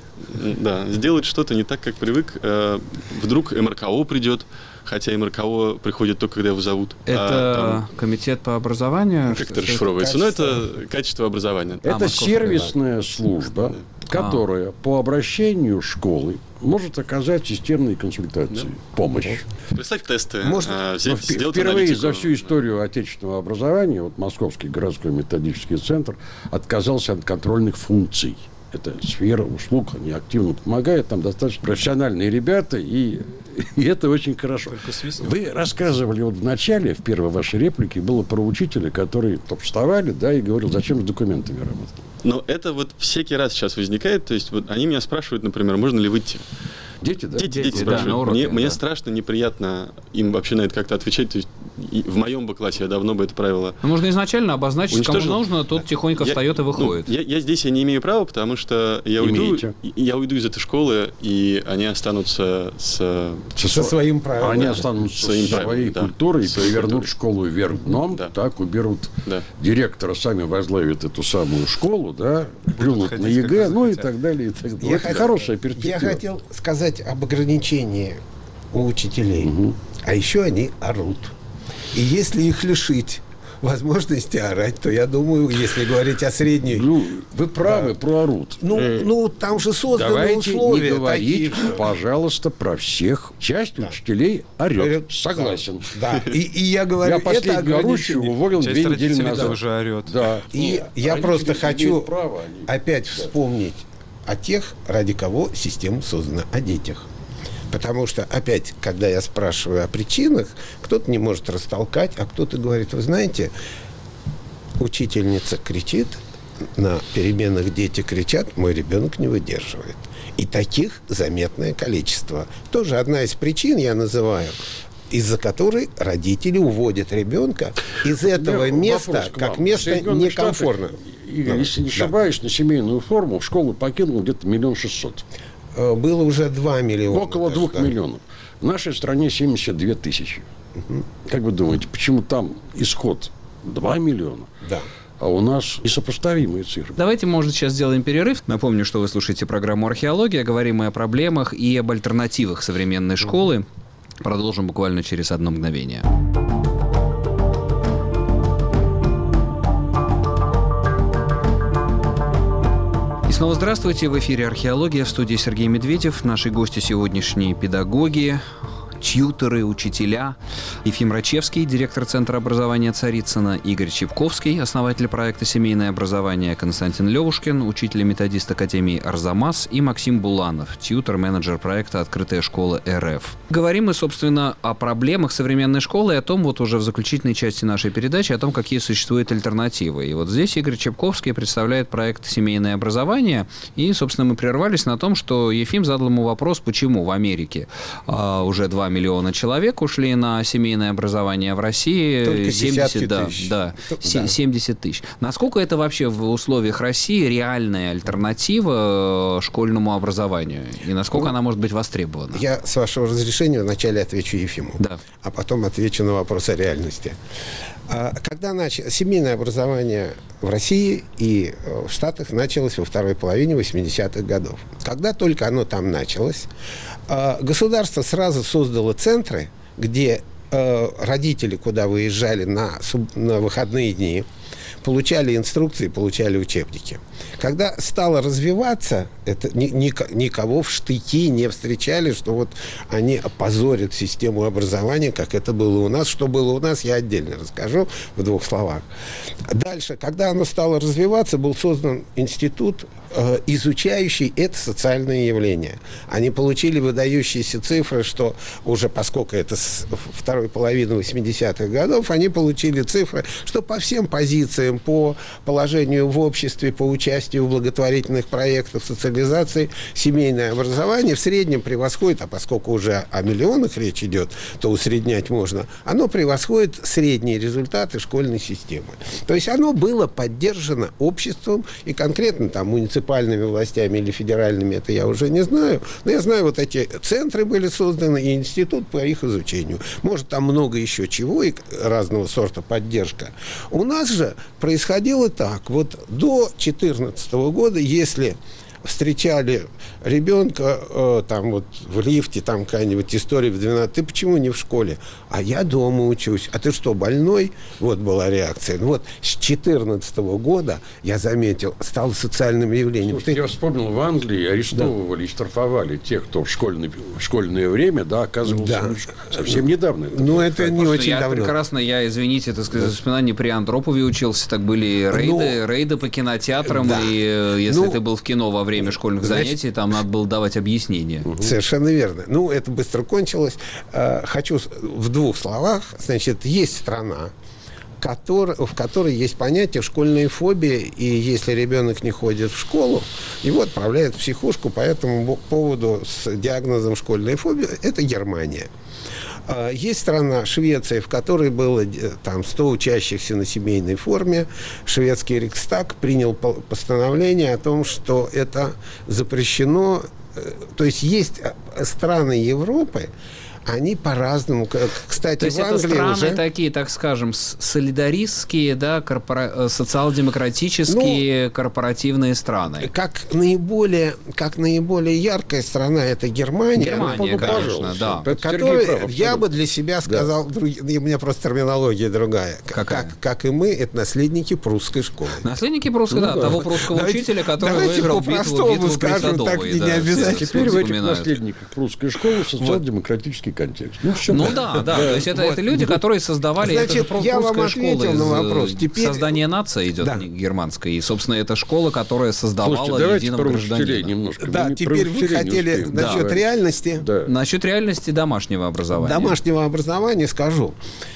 не так, как привык. Вдруг МРКО придет, хотя МРКО приходит только, когда его зовут. Это комитет по образованию? Как это расшифровывается? Это качество образования. Это сервисная служба, которая по обращению школы может оказать системные консультации, помощь. Представь тесты. Впервые за всю историю отечественного образования Московский городской методический центр отказался от контрольных функций. Это сфера услуг, они активно помогают, там достаточно профессиональные ребята, и это очень хорошо. Вы рассказывали в начале, в первой вашей реплике, было про учителя, которые вставали, и говорил, зачем с документами работать. Но это всякий раз сейчас возникает, то есть они меня спрашивают, например, можно ли выйти. Дети, да? Дети да, на уроке, мне да. страшно неприятно им вообще на это как-то отвечать. То есть в моем бы классе я давно бы это правило Можно изначально обозначить, кому уничтожил. нужно, тот тихонько встает и выходит. Я здесь не имею права, потому что я уйду из этой школы, и они останутся Со своим правилом. Они останутся Своим со своей правилом, да. культурой, Своей перевернут культурой. школу вверх дном, Да. так уберут Да. директора, сами возглавят эту самую школу, да, плюнут на ходить, ЕГЭ, как ну и захотят. так далее, и так далее. Я Это хотел- хорошая перспектива. Я хотел сказать об ограничении у учителей. А еще они орут. И если их лишить возможности орать, то я думаю, если говорить о средней... Ну, вы правы, проорут. Ну, там же созданы Давайте условия не говорить, такие, что- пожалуйста, про всех. Часть учителей орет. Орет. Согласен. Да. И я говорю, Я это последнюю орущую ограничение. уволил 2 Часть недели родителей назад. тоже орет. Да. И Ну, я родители просто имеют хочу право, они- опять вспомнить о тех, ради кого система создана, о детях. Потому что, опять, когда я спрашиваю о причинах, кто-то не может растолкать, а кто-то говорит, вы знаете, учительница кричит, на переменах дети кричат, мой ребенок не выдерживает. И таких заметное количество. Тоже одна из причин, я называю, из-за которой родители уводят ребенка из этого места, Вопрос к как вам. В место Соединенных некомфортно. Штатах, если не ошибаюсь, на семейную форму в школу покинул где-то 1 600 000. Было уже 2 миллиона. Около даже, 2 да. миллионов. В нашей стране 72 тысячи. Как вы думаете, почему там исход 2 миллиона, Да. а у нас несопоставимые цифры? Давайте, может, сейчас сделаем перерыв. Напомню, что вы слушаете программу «Археология». Говорим мы о проблемах и об альтернативах современной школы. Продолжим буквально через одно мгновение. И снова здравствуйте. В эфире «Археология», в студии Сергей Медведев. Наши гости сегодняшние педагоги, тьюторы, учителя. Ефим Рачевский, директор Центра образования Царицына, Игорь Чепковский, основатель проекта «Семейное образование», Константин Левушкин, учитель и методист Академии «Арзамас», и Максим Буланов, тьютор, менеджер проекта «Открытая школа РФ». Говорим мы, собственно, о проблемах современной школы и о том, вот уже в заключительной части нашей передачи, о том, какие существуют альтернативы. И вот здесь Игорь Чепковский представляет проект «Семейное образование». И, собственно, мы прервались на том, что Ефим задал ему вопрос, почему в Америке уже 2 миллиона человек ушли на семейное образование, в России Только 70 тысяч. да, Да. 70 тысяч. Насколько это вообще в условиях России реальная альтернатива школьному образованию? И насколько она может быть востребована? Я, с вашего разрешения, вначале отвечу Ефиму, Да. а потом отвечу на вопрос о реальности. Когда семейное образование в России и в Штатах началось во второй половине 80-х годов. Когда только оно там началось, государство сразу создало центры, где родители, куда выезжали на выходные дни, получали инструкции, получали учебники. Когда стало развиваться, это никого в штыки не встречали, что вот они опозорят систему образования, как это было у нас. Что было у нас, я отдельно расскажу в 2 словах. Дальше, когда оно стало развиваться, был создан институт, изучающий это социальное явление. Они получили выдающиеся цифры, что уже, поскольку это с второй половины 80-х годов, они получили цифры, что по всем позициям, по положению в обществе, по участию в благотворительных проектах социализации, семейное образование в среднем превосходит, а поскольку уже о миллионах речь идет, то усреднять можно, оно превосходит средние результаты школьной системы. То есть оно было поддержано обществом и конкретно там муниципальными властями или федеральными, это я уже не знаю, но я знаю, вот эти центры были созданы и институт по их изучению. Может, там много еще чего и разного сорта поддержка. У нас же происходило так. Вот до 2014 года, если встречали ребенка там вот в лифте, там какая-нибудь история в 12, ты почему не в школе? А я дома учусь. А ты что, больной? Вот была реакция. Вот с 2014 года, я заметил, стало социальным явлением. Слушайте, я вспомнил, в Англии арестовывали и штрафовали тех, кто в школьное время, да, оказывался в школе. Совсем недавно. Ну, это не очень я давно. прекрасно, извините, так сказать, воспоминания при Андропове учился, так были рейды по кинотеатрам, да. и если ты был в кино во время школьных занятий, там надо было давать объяснения. Совершенно верно. Ну, это быстро кончилось. Хочу в 2 словах. Значит, есть страна, в которой есть понятие школьной фобии, и если ребенок не ходит в школу, его отправляют в психушку по этому поводу с диагнозом школьной фобии. Это Германия. Есть страна, Швеция, в которой было там 100 учащихся на семейной форме. Шведский Рикстаг принял постановление о том, что это запрещено. То есть страны Европы, они по-разному. Кстати, то есть в Англии это страны уже... такие, так скажем, солидаристские, да, социал-демократические, корпоративные страны. Как наиболее яркая страна это Германия. Германия, конечно, да. Которая, я бы для себя сказал, у меня просто терминология другая. Как и мы, это наследники прусской школы. Наследники прусской, того прусского учителя, который выиграл битву при Садовой. Не обязательно. Теперь в этих наследниках прусской школы социал-демократический контекст. Да. То есть это люди, которые создавали... Значит, я вам ответил на вопрос. Теперь... Создание нации идет германской. И, собственно, это школа, которая создавала единого гражданина. Немножко. Да, теперь вы хотели насчет реальности. Насчет реальности домашнего образования. Домашнего образования скажу.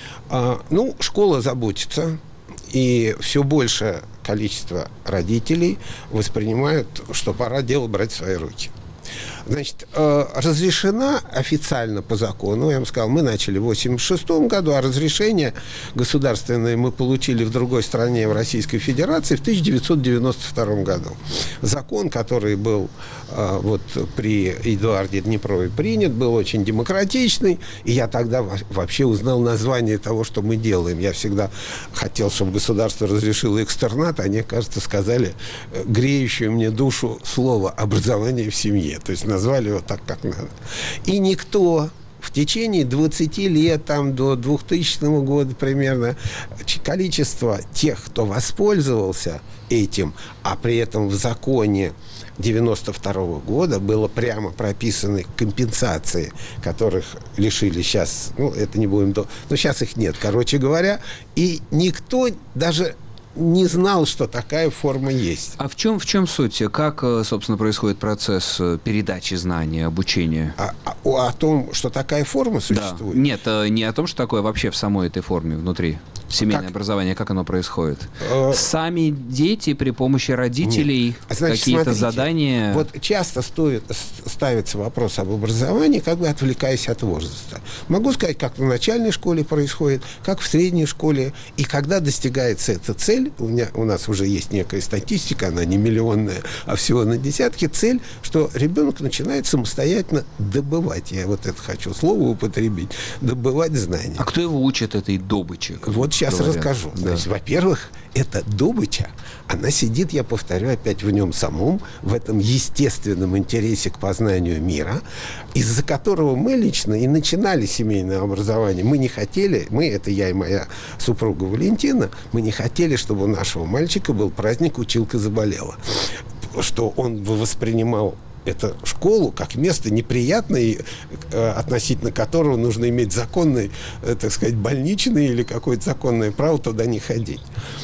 Школа заботится, и все большее количество родителей воспринимают, что пора дело брать в свои руки. Значит, разрешена официально по закону, я вам сказал, мы начали в 1986 году, а разрешение государственное мы получили в другой стране, в Российской Федерации, в 1992 году. Закон, который был при Эдуарде Днепрове принят, был очень демократичный, и я тогда вообще узнал название того, что мы делаем. Я всегда хотел, чтобы государство разрешило экстернат, они, кажется, сказали греющее мне душу слово «образование в семье». То есть назвали его так, как надо. И никто в течение 20 лет, до 2000 года примерно, количество тех, кто воспользовался этим, а при этом в законе 92 года было прямо прописаны компенсации, которых лишили сейчас, это не будем... Но сейчас их нет, короче говоря. И никто даже не знал, что такая форма есть. А в чем суть? Как, собственно, происходит процесс передачи знаний, обучения? О том, что такая форма существует? Да. Нет, не о том, что такое вообще в самой этой форме внутри. Семейное образование, как оно происходит? Сами дети при помощи родителей какие-то задания... Вот часто ставится вопрос об образовании, как бы отвлекаясь от возраста. Могу сказать, как в начальной школе происходит, как в средней школе, и когда достигается эта цель, у нас уже есть некая статистика, она не миллионная, а всего на десятки, цель, что ребенок начинает самостоятельно добывать, я вот это хочу слово употребить, добывать знания. А кто его учит этой добыче? Вот сейчас расскажу. Значит, во-первых, эта добыча, она сидит, я повторю, опять в нем самом, в этом естественном интересе к познанию мира, из-за которого мы лично и начинали семейное образование. Мы не хотели, это я и моя супруга Валентина, мы не хотели, чтобы у нашего мальчика был праздник «Училка заболела», что он воспринимал эту школу как место неприятное, относительно которого нужно иметь законный, так сказать, больничный или какое-то законное право туда не ходить.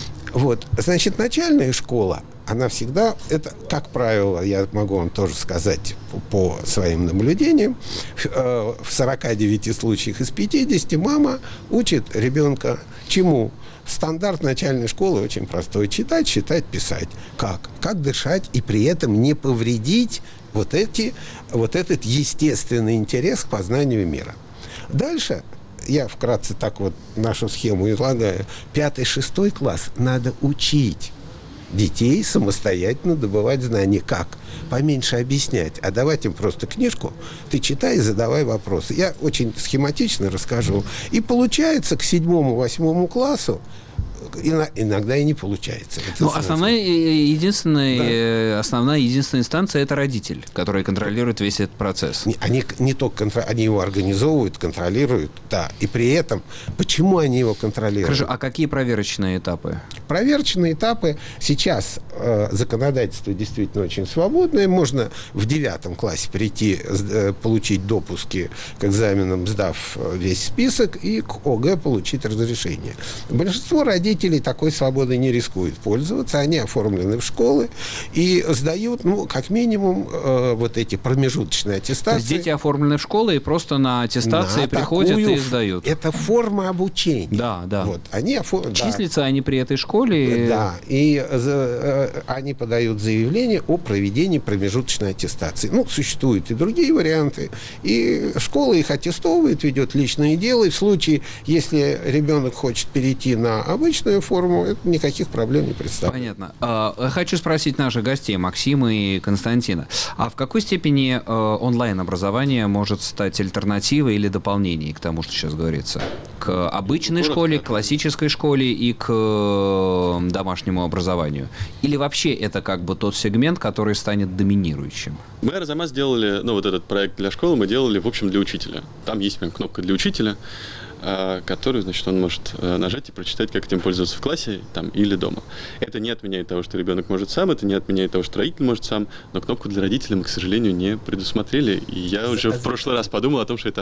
Значит, начальная школа, она всегда, это, как правило, я могу вам тоже сказать по своим наблюдениям, в 49 случаях из 50 мама учит ребенка чему? Стандарт начальной школы очень простой. Читать, считать, писать. Как дышать и при этом не повредить вот этот естественный интерес к познанию мира. Дальше, я вкратце так нашу схему излагаю, 5-6 класс надо учить детей самостоятельно добывать знания. Как? Поменьше объяснять, а давать им просто книжку, ты читай и задавай вопросы. Я очень схематично расскажу. И получается к 7-8 классу иногда и не получается. Основная единственная инстанция – это родитель, который контролирует весь этот процесс. Они не только они его организовывают, контролируют, да. И при этом, почему они его контролируют? Хорошо, а какие проверочные этапы? Проверочные этапы сейчас законодательство действительно очень свободное. Можно в 9 классе прийти, получить допуски к экзаменам, сдав весь список, и к ОГЭ получить разрешение. Большинство родителей такой свободой не рискуют пользоваться. Они оформлены в школы и сдают, как минимум, эти промежуточные аттестации. То есть дети оформлены в школы и просто на аттестации приходят и сдают. Это форма обучения. обучения. Да. Вот, Числятся они при этой школе. Да, и они подают заявление о проведении промежуточной аттестации. Ну, существуют и другие варианты. И школа их аттестовывает, ведет личное дело. И в случае, если ребенок хочет перейти на обычную форму, это никаких проблем не представляет. Понятно. Хочу спросить наших гостей, Максима и Константина. А в какой степени онлайн-образование может стать альтернативой или дополнением к тому, что сейчас говорится? К обычной школе, к классической школе и к домашнему образованию? Или вообще это как бы тот сегмент, который станет доминирующим? Мы Арзамас сделали, вот этот проект для школы мы делали, в общем, для учителя. Там есть прям кнопка для учителя, которую, значит, он может нажать и прочитать, как этим пользоваться в классе там, или дома. Это не отменяет того, что ребенок может сам, это не отменяет того, что родитель может сам, но кнопку для родителей мы, к сожалению, не предусмотрели, и я уже в прошлый раз подумал о том, что это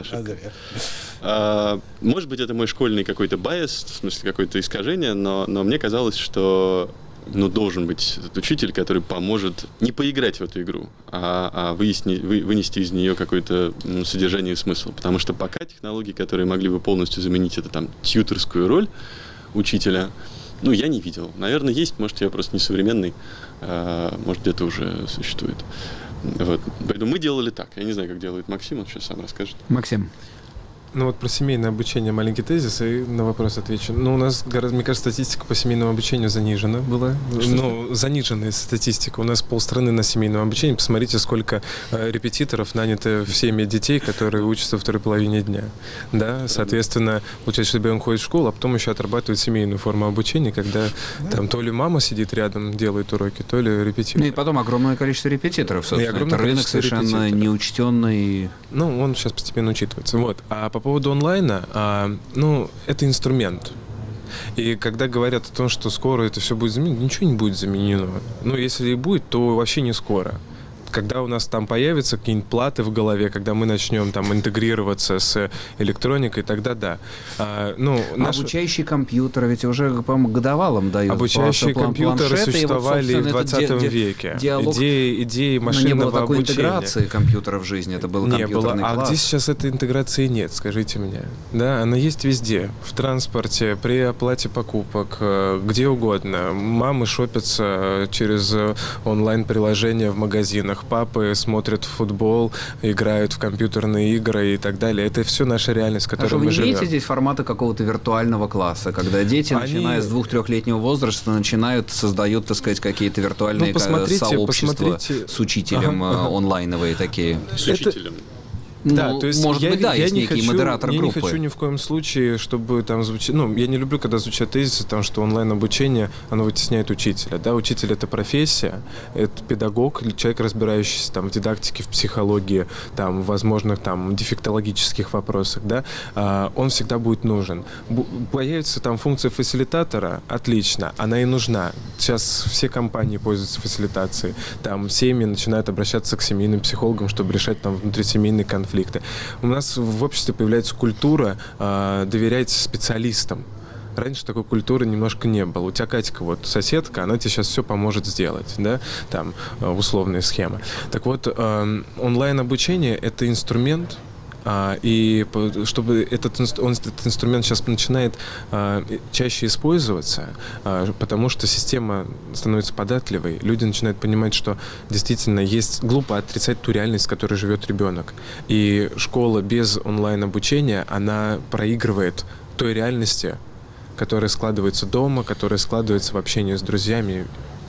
ошибка. Может быть, это мой школьный какой-то байс, в смысле, какое-то искажение, но мне казалось, что должен быть этот учитель, который поможет не поиграть в эту игру, а вынести из нее какое-то содержание и смысл. Потому что пока технологии, которые могли бы полностью заменить это там тьюторскую роль учителя, я не видел. Наверное, есть, может, я просто несовременный, может, где-то уже существует. Вот. Поэтому мы делали так. Я не знаю, как делает Максим, он сейчас сам расскажет. Максим. Про семейное обучение маленький тезис, и на вопрос отвечу. У нас, мне кажется, статистика по семейному обучению занижена была. Заниженная статистика. У нас полстраны на семейном обучении. Посмотрите, сколько репетиторов нанято всеми детей, которые учатся во второй половине дня. Да? Соответственно, получается, что ребенок ходит в школу, а потом еще отрабатывает семейную форму обучения, когда там то ли мама сидит рядом, делает уроки, то ли репетитор. И потом огромное количество репетиторов, собственно. Это рынок совершенно неучтенный. Он сейчас постепенно учитывается. А по поводу онлайна, это инструмент. И когда говорят о том, что скоро это все будет заменено, ничего не будет заменено. Если и будет, то вообще не скоро. Когда у нас там появятся какие-нибудь платы в голове, когда мы начнем там интегрироваться с электроникой, тогда да. Обучающие компьютеры ведь уже, по-моему, годовалым дают. Обучающие компьютеры существовали в 20 веке. Идеи машинного не было такой обучения. Интеграции компьютера в жизни, это был компьютерный класс. А где сейчас этой интеграции нет, скажите мне? Да, она есть везде. В транспорте, при оплате покупок, где угодно. Мамы шопятся через онлайн-приложения в магазинах. Папы смотрят футбол, играют в компьютерные игры и так далее. Это все наша реальность, в которой мы живем. Вы не видите здесь формата какого-то виртуального класса, когда дети, начиная с 2-3-летнего возраста, создают, так сказать, какие-то виртуальные сообщества с учителем онлайновые такие? С учителем. Да, то есть может быть, есть некий модератор группы. Я не хочу ни в коем случае, чтобы там звучит... я не люблю, когда звучат тезисы, что онлайн-обучение, оно вытесняет учителя. Да, учитель — это профессия, это педагог, человек, разбирающийся в дидактике, в психологии, в возможных дефектологических вопросах, да, он всегда будет нужен. Появится функция фасилитатора, отлично, она и нужна. Сейчас все компании пользуются фасилитацией, семьи начинают обращаться к семейным психологам, чтобы решать внутрисемейные конфликты. У нас в обществе появляется культура доверять специалистам. Раньше такой культуры немножко не было. У тебя Катька, соседка, она тебе сейчас все поможет сделать, да, условные схемы. Так вот, онлайн-обучение — это инструмент, и чтобы этот инструмент сейчас начинает чаще использоваться, потому что система становится податливой, люди начинают понимать, что действительно есть глупо отрицать ту реальность, в которой живет ребенок. И школа без онлайн-обучения, она проигрывает той реальности, которая складывается дома, которая складывается в общении с друзьями.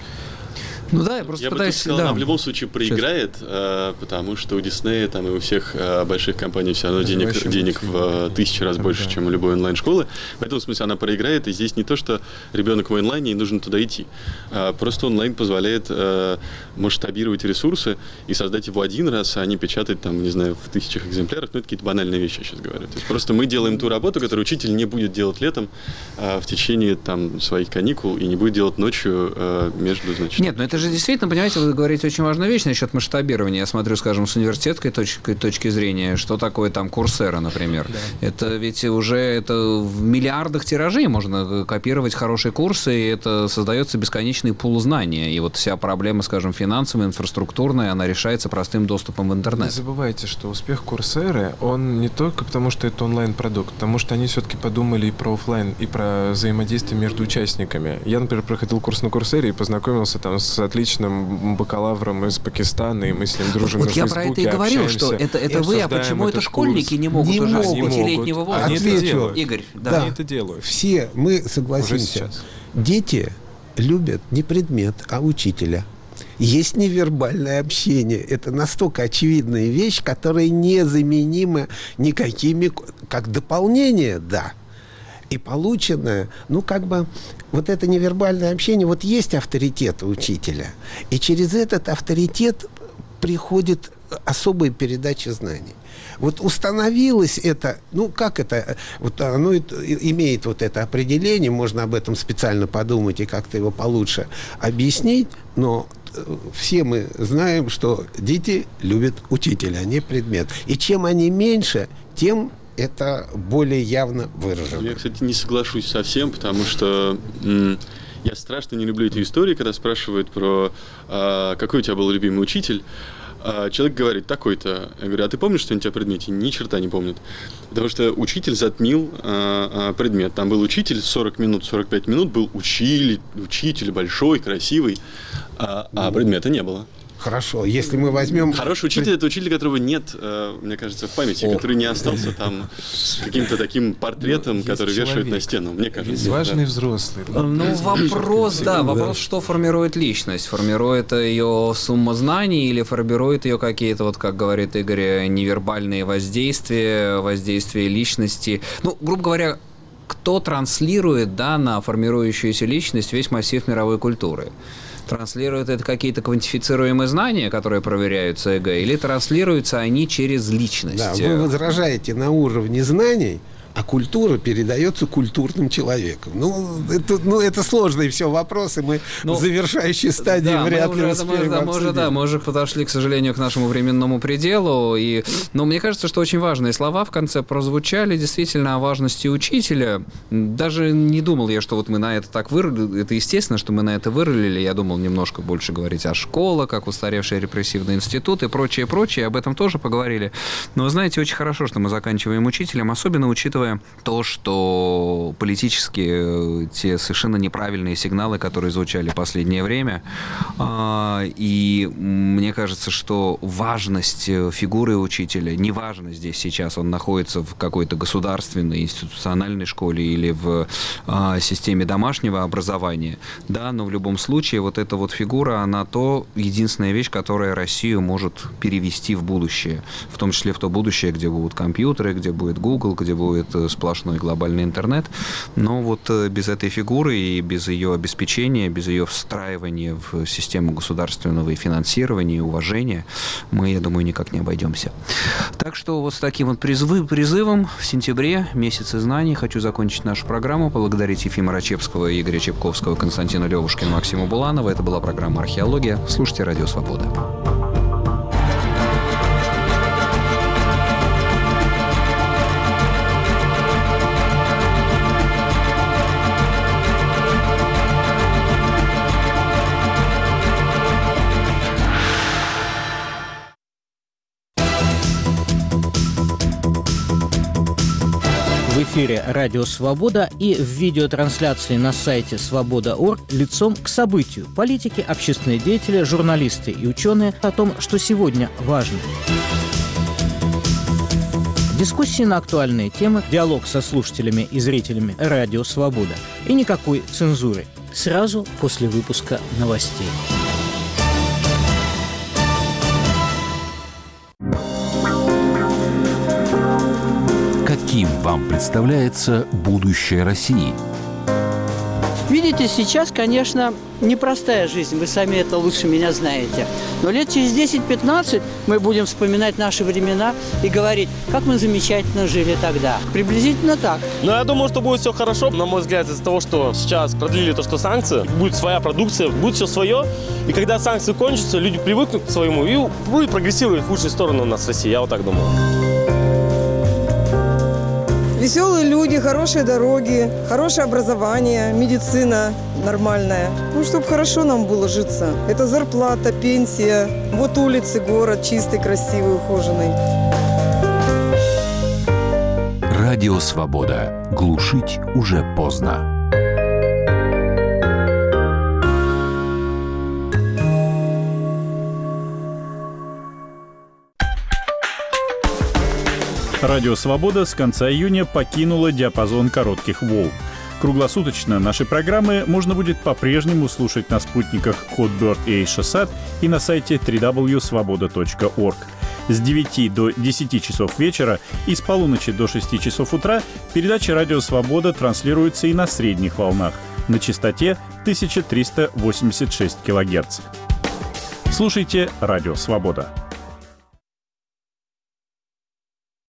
Я просто пытаюсь... сказал, она в любом случае проиграет, потому что у Диснея и у всех больших компаний все равно денег в 1000 раз больше, чем у любой онлайн-школы. В этом смысле она проиграет, и здесь не то, что ребенок в онлайне и нужно туда идти. Просто онлайн позволяет масштабировать ресурсы и создать его один раз, а не печатать в 1000 экземплярах. Это какие-то банальные вещи, я сейчас говорю. То есть просто мы делаем ту работу, которую учитель не будет делать летом в течение своих каникул и не будет делать ночью между, Нет, но это это же действительно, понимаете, вы говорите очень важную вещь насчет масштабирования. Я смотрю, скажем, с университетской точки зрения, что такое там Coursera, например. Да. Это ведь уже в миллиардах тиражей можно копировать хорошие курсы, и это создается бесконечный пул знания. И вот вся проблема, скажем, финансовая, инфраструктурная, она решается простым доступом в интернет. Не забывайте, что успех Coursera, он не только потому, что это онлайн-продукт, потому что они все-таки подумали и про офлайн, и про взаимодействие между участниками. Я, например, проходил курс на Coursera и познакомился там с отличным бакалавром из Пакистана, и мы с ним дружим на Фейсбуке, вот я про это и говорю, что это вы, а почему это школьники не могут уже с 5-летнего возраста? Они это делают. Игорь, да. Они это делают. Все мы согласимся. Дети любят не предмет, а учителя. Есть невербальное общение. Это настолько очевидная вещь, которая незаменима никакими, как дополнение, да. И полученное, вот это невербальное общение, вот есть авторитет у учителя. И через этот авторитет приходит особая передача знаний. Вот установилось это, как это, вот оно имеет вот это определение, можно об этом специально подумать и как-то его получше объяснить, но все мы знаем, что дети любят учителя, а не предмет. И чем они меньше, тем это более явно выражено. Я, кстати, не соглашусь совсем, потому что я страшно не люблю эти истории, когда спрашивают про какой у тебя был любимый учитель. Человек говорит, такой-то. Я говорю, а ты помнишь что-нибудь о предмете? Ни черта не помнит. Потому что учитель затмил предмет. Там был учитель 40 минут, 45 минут был учитель большой, красивый, а предмета не было. Хорошо, если мы возьмем... Хороший учитель – это учитель, которого нет, мне кажется, в памяти, который не остался там с каким-то таким портретом, который вешают на стену, мне кажется. Важный взрослый. Вопрос, вопрос, что формирует личность. Формирует ее сумма знаний или формирует ее какие-то, вот как говорит Игорь, невербальные воздействия личности. Грубо говоря, кто транслирует, на формирующуюся личность весь массив мировой культуры? Транслируют это какие-то квантифицируемые знания, которые проверяются ЭГЭ, или транслируются они через личность? Да, вы возражаете на уровне знаний, а культура передается культурным человеком. Это сложные все вопросы. Мы в завершающей стадии вряд ли успеем обсудить. Мы уже подошли, к сожалению, к нашему временному пределу. Но мне кажется, что очень важные слова в конце прозвучали действительно о важности учителя. Даже не думал я, что вот мы на это так вырулили. Это естественно, что мы на это вырулили. Я думал немножко больше говорить о школах, как устаревший репрессивный институт и прочее. Об этом тоже поговорили. Но, вы знаете, очень хорошо, что мы заканчиваем учителем, особенно учитывая то, что политически те совершенно неправильные сигналы, которые звучали в последнее время. И мне кажется, что важность фигуры учителя, неважно здесь сейчас, он находится в какой-то государственной, институциональной школе или в системе домашнего образования, но в любом случае вот эта вот фигура, она единственная вещь, которая Россию может перевести в будущее, в том числе в то будущее, где будут компьютеры, где будет Google, где будет сплошной глобальный интернет. Но вот без этой фигуры и без ее обеспечения, без ее встраивания в систему государственного и финансирования, и уважения, мы, я думаю, никак не обойдемся. Так что вот с таким вот призывом в сентябре, месяце знаний, хочу закончить нашу программу, поблагодарить Ефима Рачевского, Игоря Чепковского, Константина Левушкина, Максима Буланова. Это была программа «Археология». Слушайте «Радио Свобода». В эфире «Радио Свобода» и в видеотрансляции на сайте свобода.орг лицом к событию. Политики, общественные деятели, журналисты и ученые о том, что сегодня важно. Дискуссии на актуальные темы, диалог со слушателями и зрителями «Радио Свобода». И никакой цензуры. Сразу после выпуска новостей. Каким вам представляется будущее России? Видите, сейчас, конечно, непростая жизнь, вы сами это лучше меня знаете. Но лет через 10-15 мы будем вспоминать наши времена и говорить, как мы замечательно жили тогда. Приблизительно так. Но я думаю, что будет все хорошо, на мой взгляд, из-за того, что сейчас продлили то, что санкции, будет своя продукция, будет все свое. И когда санкции кончатся, люди привыкнут к своему и будет прогрессировать в лучшую сторону у нас в России, я вот так думаю. Веселые люди, хорошие дороги, хорошее образование, медицина нормальная. Ну, чтобы хорошо нам было житься. Это зарплата, пенсия. Вот улицы, город чистый, красивый, ухоженный. Радио «Свобода». Глушить уже поздно. Радио «Свобода» с конца июня покинула диапазон коротких волн. Круглосуточно наши программы можно будет по-прежнему слушать на спутниках Hotbird и Eutelsat и на сайте www.svoboda.org. С 9 до 10 часов вечера и с полуночи до 6 часов утра передачи «Радио Свобода» транслируются и на средних волнах на частоте 1386 кГц. Слушайте «Радио Свобода».